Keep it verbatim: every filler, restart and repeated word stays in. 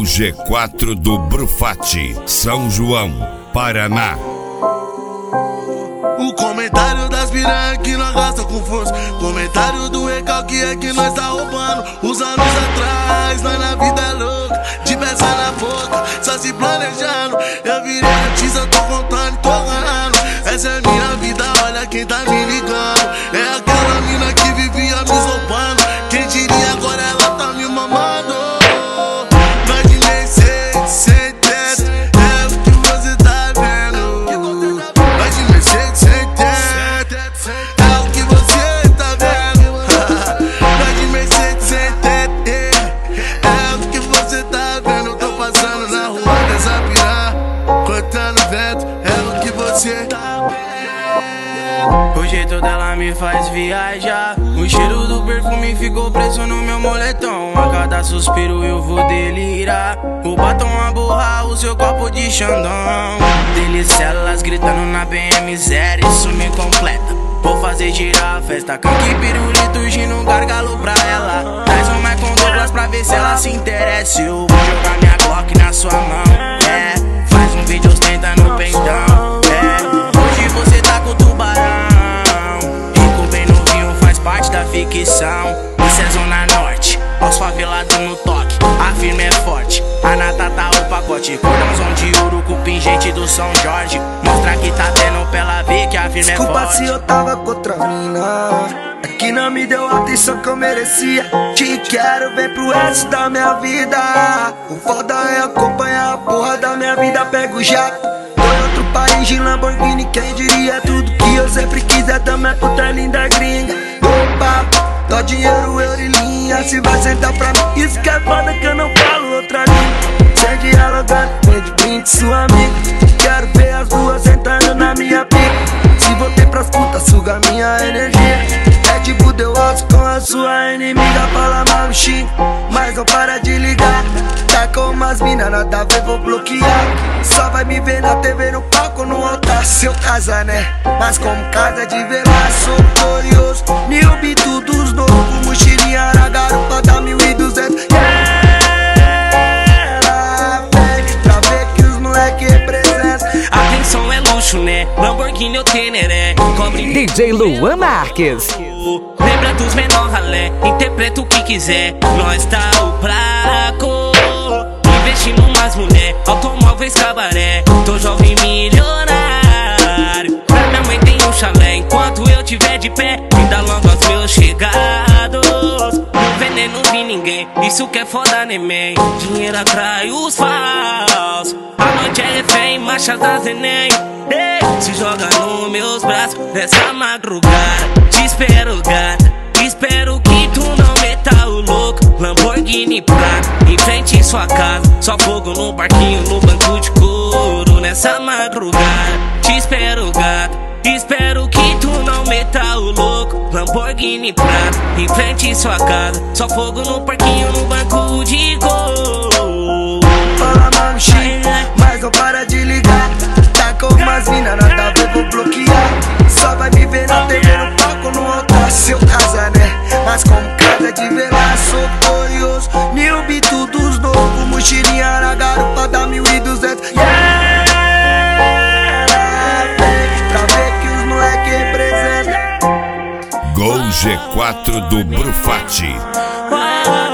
G quatro do Brufati, São João, Paraná. O comentário das piranha que nós gasta com força. Comentário do recalque é que nós tá roubando. Os anos atrás, nós na vida é louca, de peça na boca, só se planejando. Eu virei artista, tô contando, tô ganhando. Essa é minha vida, olha quem tá me ligando. É aquela mina que vivia me zombando. Quem diria agora ela tá me mamando. Nós de Mercedes, sem teto, é o que você tá vendo. Nós de Mercedes, sem teto, é o que você tá vendo. Nós de Mercedes, sem teto, é o que você tá vendo. Eu tô passando na rua dessa piranha, cortando vento, é o que você tá vendo. O jeito dela me faz viajar. O cheiro do perfume ficou preso no meu moletom. A cada suspiro eu vou delirar. O batom a borrar o seu copo de xandão. Delícia, elas gritando na B M zero, isso me completa. Vou fazer girar a festa, canque pirulito, urgindo um gargalo pra ela. Traz um Michael Douglas pra ver se ela se interessa. Eu vou jogar minha Glock na sua mão, é. Faz um vídeo ostentando no peitão, é. Hoje você tá com o tubarão. Rico bem novinho, faz parte da ficção. Isso é Zona Norte, aos favelados no toque. A firma é forte, a nata tá o pacote. Cordãozão de ouro com pingente do São Jorge. Mostra que tá tendo pra ela ver que a firma é forte. Desculpa se eu tava com outra mina, é que não me deu a atenção que eu merecia. Te quero, vem pro resto da minha vida. O foda é acompanhar a porra da minha vida. Pego o jato, tô em outro país de Lamborghini, quem diria. Tudo que eu sempre quis é também puta linda gringa. Opa, dó dinheiro, euro e linha. Se vai sentar pra mim, isso que é foda que eu não falo outra língua. Sem dialogar, vem de brinde sua amiga. Quero ver as duas entrando na minha pica. Se voltei pras putas, suga minha energia. É tipo deu osso com a sua inimiga. Fala mal, xinga, mas não para de ligar. Tá com umas mina, nada a ver, vou bloquear. Só vai me ver na T V, no palco, no altar. Seu casa, né? Mas como casa de velar, sou glorioso. Mil bitudos novos, mochilinha na garupa mil e duzentos. Atenção, é luxo, né? Lamborghini ou Teneré. Cobre D J Luan Marques. Lembra dos menor ralé, interpreta o que quiser. Nós tá o placo, investindo umas mulher, automóveis cabaré. Tô jovem milionário, pra minha mãe tem um chalé. Enquanto eu tiver de pé, ainda logo aos meus chegados. No veneno não vi ninguém, isso que é foda, neném. Dinheiro atrai os falsos. A noite é refém, marcha das Enem. Ei, se joga nos meus braços nessa madrugada. Te espero, gata, espero que tu não meta o louco. Lamborghini prata, em frente à sua casa. Só fogo no barquinho, no banco de couro. Nessa madrugada, te espero, gata, espero que tu não meta o louco. Lamborghini prata, em frente à sua casa. Só fogo no parquinho, no banco de couro. Fala mano, xinga, mas não para de ligar. Tá com umas mina, nada a ver, vou bloquear. Só vai me ver na T V, no palco, no altar. Seu casa, né? Mas como casa de velar, sou glorioso. Mil bitudos novos, mochilinha na garupa da mil e duzentos. Yeah! Pra ver que os moleque representam. Gol G quatro do Brufati.